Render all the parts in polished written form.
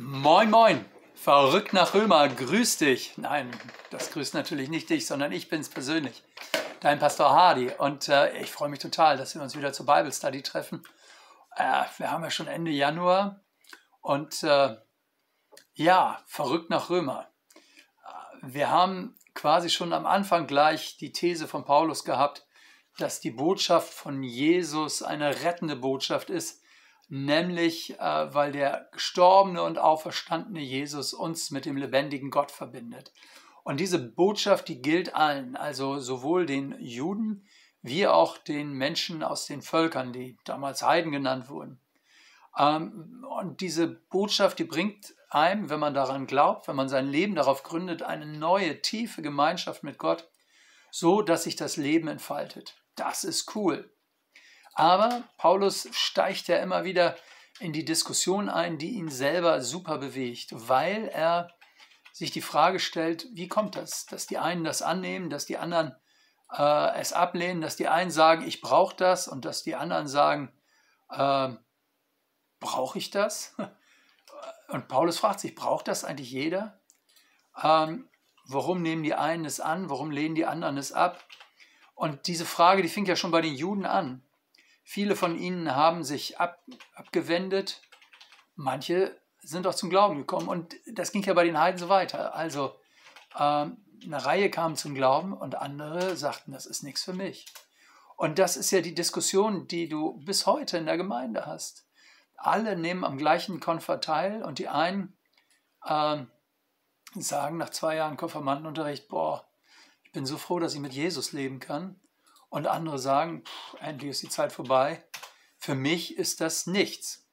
Moin, moin, verrückt nach Römer, grüß dich. Nein, das grüßt natürlich nicht dich, sondern ich bin's persönlich, dein Pastor Hardy. Und ich freue mich total, dass wir uns wieder zur Bible Study treffen. Wir haben ja schon Ende Januar und ja, verrückt nach Römer. Wir haben quasi schon am Anfang gleich die These von Paulus gehabt, dass die Botschaft von Jesus eine rettende Botschaft ist, nämlich weil der gestorbene und auferstandene Jesus uns mit dem lebendigen Gott verbindet. Und diese Botschaft, die gilt allen, also sowohl den Juden wie auch den Menschen aus den Völkern, die damals Heiden genannt wurden. Und diese Botschaft, die bringt einem, wenn man daran glaubt, wenn man sein Leben darauf gründet, eine neue, tiefe Gemeinschaft mit Gott, so dass sich das Leben entfaltet. Das ist cool. Aber Paulus steigt ja immer wieder in die Diskussion ein, die ihn selber super bewegt, weil er sich die Frage stellt, wie kommt das, dass die einen das annehmen, dass die anderen es ablehnen, dass die einen sagen, ich brauche das und dass die anderen sagen, brauche ich das? Und Paulus fragt sich, braucht das eigentlich jeder? Warum nehmen die einen es an, warum lehnen die anderen es ab? Und diese Frage, die fing ja schon bei den Juden an. Viele von ihnen haben sich abgewendet, manche sind auch zum Glauben gekommen und das ging ja bei den Heiden so weiter. Also eine Reihe kam zum Glauben und andere sagten, das ist nichts für mich. Und das ist ja die Diskussion, die du bis heute in der Gemeinde hast. Alle nehmen am gleichen Konfer teil und die einen sagen nach 2 Jahren Konfirmandenunterricht, boah, ich bin so froh, dass ich mit Jesus leben kann. Und andere sagen, endlich ist die Zeit vorbei. Für mich ist das nichts.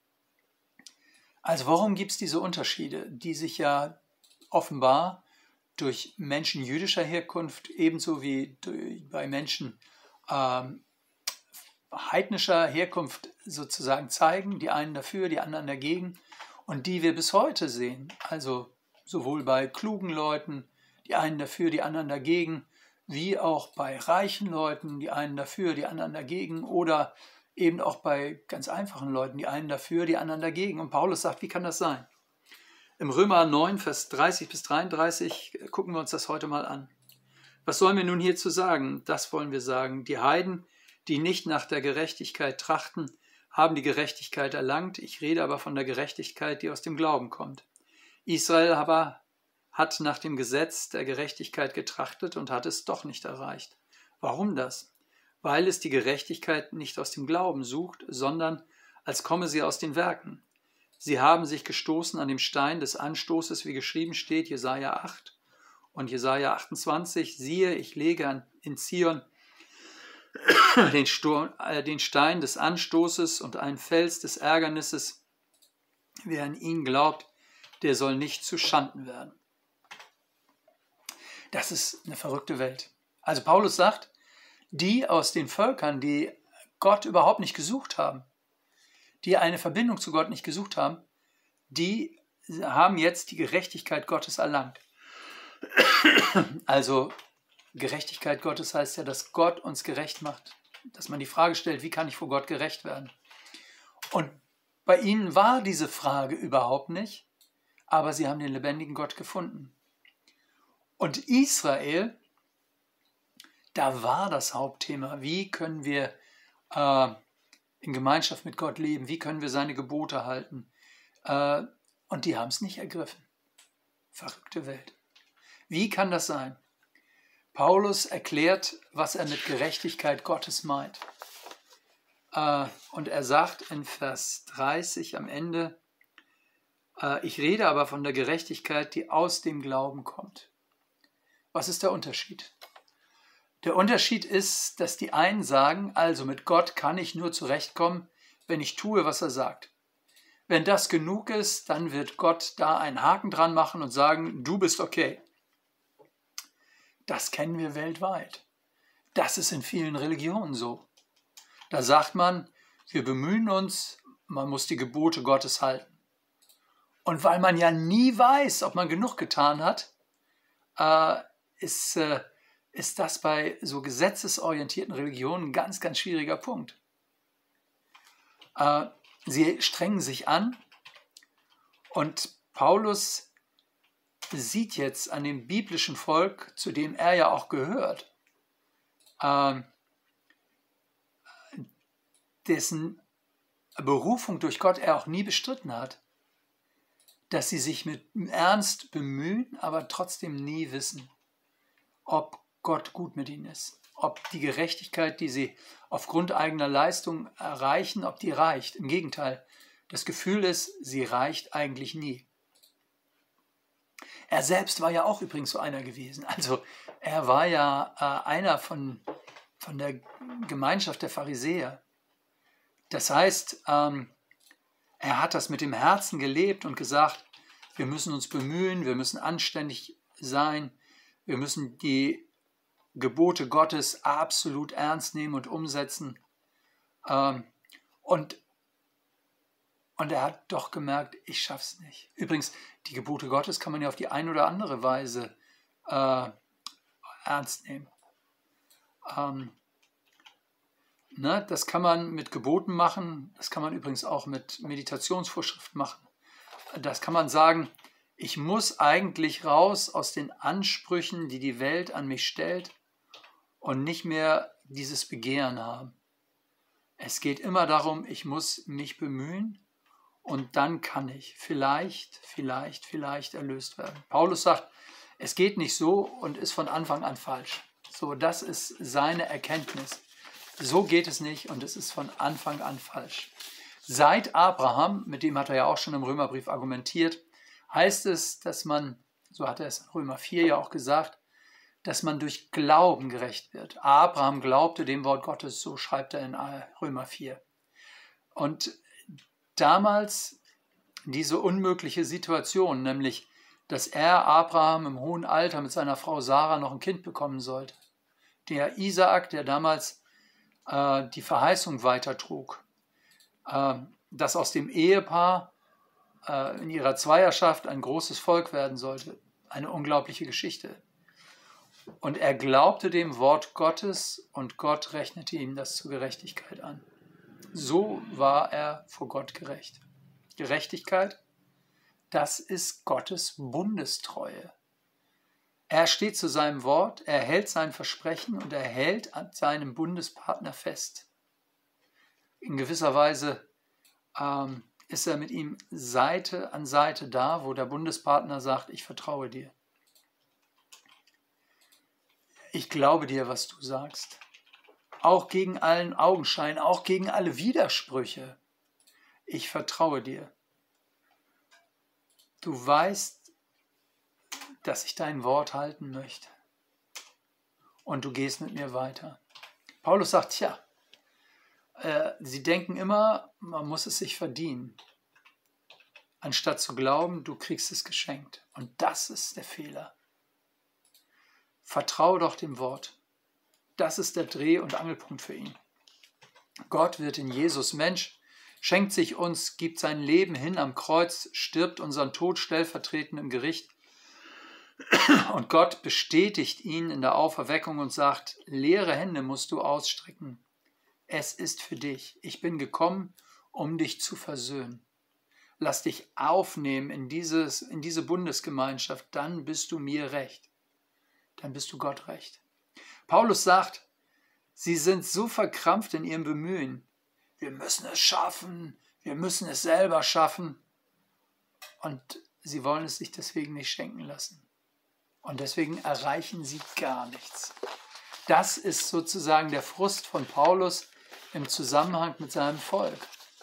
Also warum gibt es diese Unterschiede, die sich ja offenbar durch Menschen jüdischer Herkunft ebenso wie bei Menschen heidnischer Herkunft sozusagen zeigen, die einen dafür, die anderen dagegen und die wir bis heute sehen, also sowohl bei klugen Leuten, die einen dafür, die anderen dagegen, wie auch bei reichen Leuten, die einen dafür, die anderen dagegen oder eben auch bei ganz einfachen Leuten, die einen dafür, die anderen dagegen. Und Paulus sagt, wie kann das sein? Im Römer 9, Vers 30 bis 33 gucken wir uns das heute mal an. Was sollen wir nun hierzu sagen? Das wollen wir sagen. Die Heiden, die nicht nach der Gerechtigkeit trachten, haben die Gerechtigkeit erlangt. Ich rede aber von der Gerechtigkeit, die aus dem Glauben kommt. Israel aber hat nach dem Gesetz der Gerechtigkeit getrachtet und hat es doch nicht erreicht. Warum das? Weil es die Gerechtigkeit nicht aus dem Glauben sucht, sondern als komme sie aus den Werken. Sie haben sich gestoßen an dem Stein des Anstoßes, wie geschrieben steht, Jesaja 8 und Jesaja 28. Siehe, ich lege in Zion den Stein des Anstoßes und einen Fels des Ärgernisses. Wer an ihn glaubt, der soll nicht zu Schanden werden. Das ist eine verrückte Welt. Also Paulus sagt, die aus den Völkern, die Gott überhaupt nicht gesucht haben, die eine Verbindung zu Gott nicht gesucht haben, die haben jetzt die Gerechtigkeit Gottes erlangt. Also Gerechtigkeit Gottes heißt ja, dass Gott uns gerecht macht, dass man die Frage stellt, wie kann ich vor Gott gerecht werden? Und bei ihnen war diese Frage überhaupt nicht, aber sie haben den lebendigen Gott gefunden. Und Israel, da war das Hauptthema, wie können wir in Gemeinschaft mit Gott leben, wie können wir seine Gebote halten. Und die haben es nicht ergriffen. Verrückte Welt. Wie kann das sein? Paulus erklärt, was er mit Gerechtigkeit Gottes meint. Und er sagt in Vers 30 am Ende, ich rede aber von der Gerechtigkeit, die aus dem Glauben kommt. Was ist der Unterschied? Der Unterschied ist, dass die einen sagen, also mit Gott kann ich nur zurechtkommen, wenn ich tue, was er sagt. Wenn das genug ist, dann wird Gott da einen Haken dran machen und sagen, du bist okay. Das kennen wir weltweit. Das ist in vielen Religionen so. Da sagt man, wir bemühen uns, man muss die Gebote Gottes halten. Und weil man ja nie weiß, ob man genug getan hat, ist das bei so gesetzesorientierten Religionen ein ganz, ganz schwieriger Punkt. Sie strengen sich an Und Paulus sieht jetzt an dem biblischen Volk, zu dem er ja auch gehört, dessen Berufung durch Gott er auch nie bestritten hat, dass sie sich mit Ernst bemühen, aber trotzdem nie wissen, ob Gott gut mit ihnen ist, ob die Gerechtigkeit, die sie aufgrund eigener Leistung erreichen, ob die reicht. Im Gegenteil, das Gefühl ist, sie reicht eigentlich nie. Er selbst war ja auch übrigens so einer gewesen. Also er war ja einer von der Gemeinschaft der Pharisäer. Das heißt, er hat das mit dem Herzen gelebt und gesagt, wir müssen uns bemühen, wir müssen anständig sein, wir müssen die Gebote Gottes absolut ernst nehmen und umsetzen. Und er hat doch gemerkt, ich schaff's nicht. Übrigens, die Gebote Gottes kann man ja auf die eine oder andere Weise ernst nehmen. Das kann man mit Geboten machen, das kann man übrigens auch mit Meditationsvorschriften machen. Das kann man sagen, ich muss eigentlich raus aus den Ansprüchen, die die Welt an mich stellt und nicht mehr dieses Begehren haben. Es geht immer darum, ich muss mich bemühen und dann kann ich vielleicht erlöst werden. Paulus sagt, es geht nicht so und ist von Anfang an falsch. So, das ist seine Erkenntnis. So geht es nicht und es ist von Anfang an falsch. Seit Abraham, mit dem hat er ja auch schon im Römerbrief argumentiert, heißt es, dass man, so hat er es in Römer 4 ja auch gesagt, dass man durch Glauben gerecht wird. Abraham glaubte dem Wort Gottes, so schreibt er in Römer 4. Und damals diese unmögliche Situation, nämlich, dass Abraham im hohen Alter mit seiner Frau Sarah noch ein Kind bekommen sollte. Der Isaak, der damals die Verheißung weitertrug, dass aus dem Ehepaar in ihrer Zweierschaft ein großes Volk werden sollte. Eine unglaubliche Geschichte. Und er glaubte dem Wort Gottes und Gott rechnete ihm das zur Gerechtigkeit an. So war er vor Gott gerecht. Gerechtigkeit, das ist Gottes Bundestreue. Er steht zu seinem Wort, er hält sein Versprechen und er hält an seinem Bundespartner fest. In gewisser Weise ist er mit ihm Seite an Seite da, wo der Bundespartner sagt, ich vertraue dir. Ich glaube dir, was du sagst. Auch gegen allen Augenschein, auch gegen alle Widersprüche. Ich vertraue dir. Du weißt, dass ich dein Wort halten möchte. Und du gehst mit mir weiter. Paulus sagt, sie denken immer, man muss es sich verdienen. Anstatt zu glauben, du kriegst es geschenkt. Und das ist der Fehler. Vertraue doch dem Wort. Das ist der Dreh- und Angelpunkt für ihn. Gott wird in Jesus Mensch, schenkt sich uns, gibt sein Leben hin am Kreuz, stirbt unseren Tod stellvertretend im Gericht. Und Gott bestätigt ihn in der Auferweckung und sagt, leere Hände musst du ausstrecken. Es ist für dich. Ich bin gekommen, um dich zu versöhnen. Lass dich aufnehmen in diese Bundesgemeinschaft, dann bist du mir recht. Dann bist du Gott recht. Paulus sagt, sie sind so verkrampft in ihrem Bemühen. Wir müssen es schaffen, wir müssen es selber schaffen. Und sie wollen es sich deswegen nicht schenken lassen. Und deswegen erreichen sie gar nichts. Das ist sozusagen der Frust von Paulus im Zusammenhang mit seinem Volk.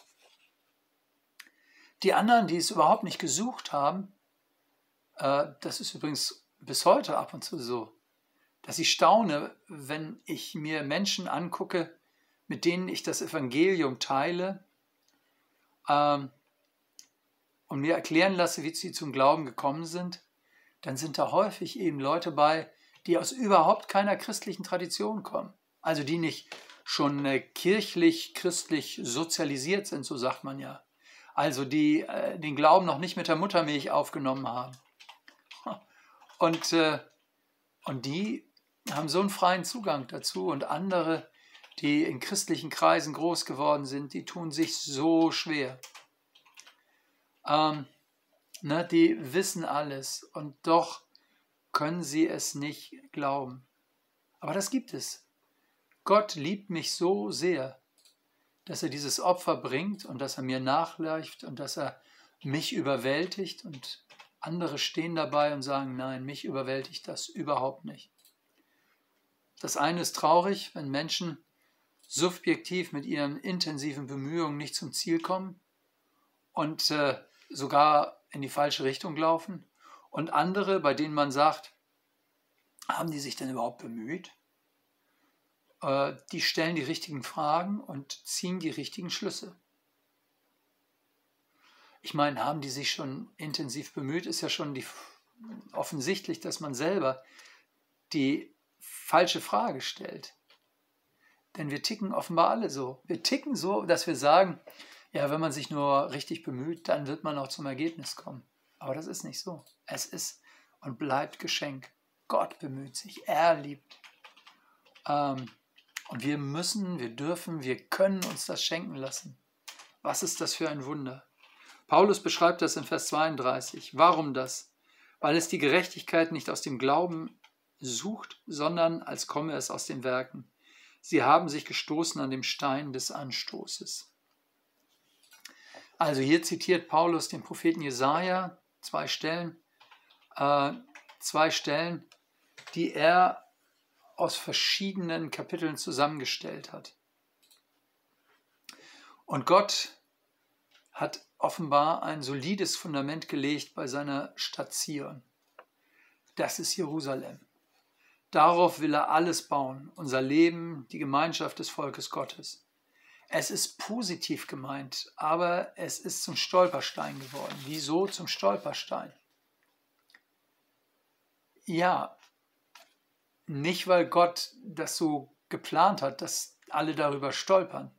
Die anderen, die es überhaupt nicht gesucht haben, das ist übrigens bis heute ab und zu so, dass ich staune, wenn ich mir Menschen angucke, mit denen ich das Evangelium teile und mir erklären lasse, wie sie zum Glauben gekommen sind, dann sind da häufig eben Leute bei, die aus überhaupt keiner christlichen Tradition kommen. Also die nicht schon kirchlich-christlich sozialisiert sind, so sagt man ja. Also die den Glauben noch nicht mit der Muttermilch aufgenommen haben. Und die haben so einen freien Zugang dazu. Und andere, die in christlichen Kreisen groß geworden sind, die tun sich so schwer. Ne, die wissen alles und doch können sie es nicht glauben. Aber das gibt es. Gott liebt mich so sehr, dass er dieses Opfer bringt und dass er mir nachläuft und dass er mich überwältigt, und andere stehen dabei und sagen, nein, mich überwältigt das überhaupt nicht. Das eine ist traurig, wenn Menschen subjektiv mit ihren intensiven Bemühungen nicht zum Ziel kommen und sogar in die falsche Richtung laufen, und andere, bei denen man sagt, haben die sich denn überhaupt bemüht? Die stellen die richtigen Fragen und ziehen die richtigen Schlüsse. Ich meine, haben die sich schon intensiv bemüht, ist ja schon offensichtlich, dass man selber die falsche Frage stellt. Denn wir ticken offenbar alle so. Wir ticken so, dass wir sagen, ja, wenn man sich nur richtig bemüht, dann wird man auch zum Ergebnis kommen. Aber das ist nicht so. Es ist und bleibt Geschenk. Gott bemüht sich, er liebt. Und wir müssen, wir dürfen, wir können uns das schenken lassen. Was ist das für ein Wunder? Paulus beschreibt das in Vers 32. Warum das? Weil es die Gerechtigkeit nicht aus dem Glauben sucht, sondern als komme es aus den Werken. Sie haben sich gestoßen an dem Stein des Anstoßes. Also hier zitiert Paulus den Propheten Jesaja, zwei Stellen, die er aus verschiedenen Kapiteln zusammengestellt hat. Und Gott hat offenbar ein solides Fundament gelegt bei seiner Stadt Zion. Das ist Jerusalem. Darauf will er alles bauen, unser Leben, die Gemeinschaft des Volkes Gottes. Es ist positiv gemeint, aber es ist zum Stolperstein geworden. Wieso zum Stolperstein? Ja, nicht, weil Gott das so geplant hat, dass alle darüber stolpern,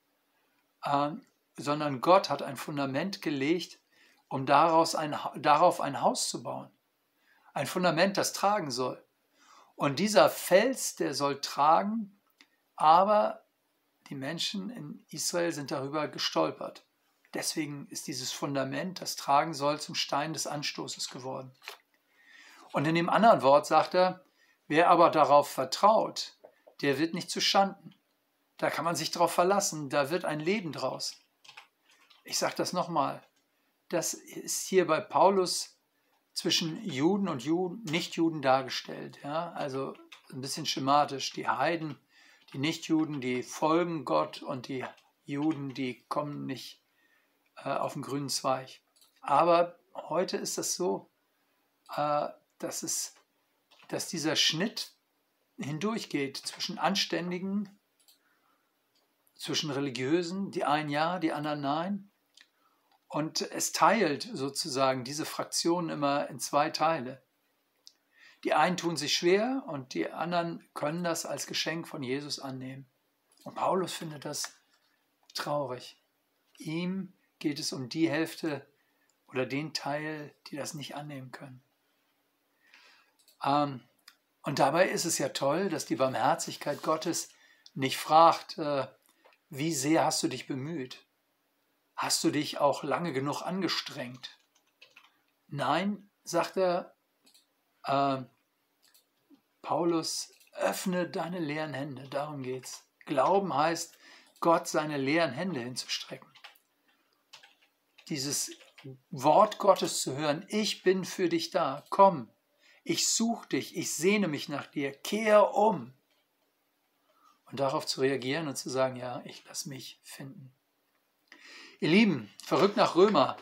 sondern Gott hat ein Fundament gelegt, um darauf ein Haus zu bauen. Ein Fundament, das tragen soll. Und dieser Fels, der soll tragen, aber die Menschen in Israel sind darüber gestolpert. Deswegen ist dieses Fundament, das tragen soll, zum Stein des Anstoßes geworden. Und in dem anderen Wort sagt er, wer aber darauf vertraut, der wird nicht zu Schanden. Da kann man sich drauf verlassen, da wird ein Leben draus. Ich sage das nochmal, das ist hier bei Paulus zwischen Juden und Nichtjuden dargestellt. Ja? Also ein bisschen schematisch. Die Heiden, die Nichtjuden, die folgen Gott, und die Juden, die kommen nicht auf den grünen Zweig. Aber heute ist das so, dass dieser Schnitt hindurchgeht zwischen Anständigen, zwischen Religiösen, die einen ja, die anderen nein. Und es teilt sozusagen diese Fraktionen immer in zwei Teile. Die einen tun sich schwer und die anderen können das als Geschenk von Jesus annehmen. Und Paulus findet das traurig. Ihm geht es um die Hälfte oder den Teil, die das nicht annehmen können. Und dabei ist es ja toll, dass die Barmherzigkeit Gottes nicht fragt, wie sehr hast du dich bemüht? Hast du dich auch lange genug angestrengt? Nein, sagt er, Paulus, öffne deine leeren Hände, darum geht's. Glauben heißt, Gott seine leeren Hände hinzustrecken. Dieses Wort Gottes zu hören, ich bin für dich da, komm, ich suche dich, ich sehne mich nach dir, kehr um. Und darauf zu reagieren und zu sagen, ja, ich lasse mich finden. Ihr Lieben, verrückt nach Römer,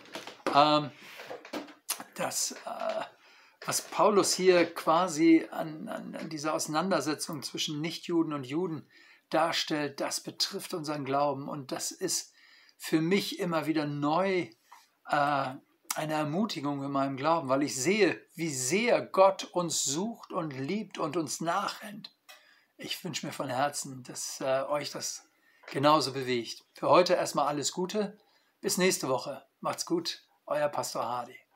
was Paulus hier quasi an dieser Auseinandersetzung zwischen Nichtjuden und Juden darstellt, das betrifft unseren Glauben. Und das ist für mich immer wieder neu eine Ermutigung in meinem Glauben, weil ich sehe, wie sehr Gott uns sucht und liebt und uns nachrennt. Ich wünsche mir von Herzen, dass euch das genauso bewegt. Für heute erstmal alles Gute. Bis nächste Woche. Macht's gut. Euer Pastor Hardy.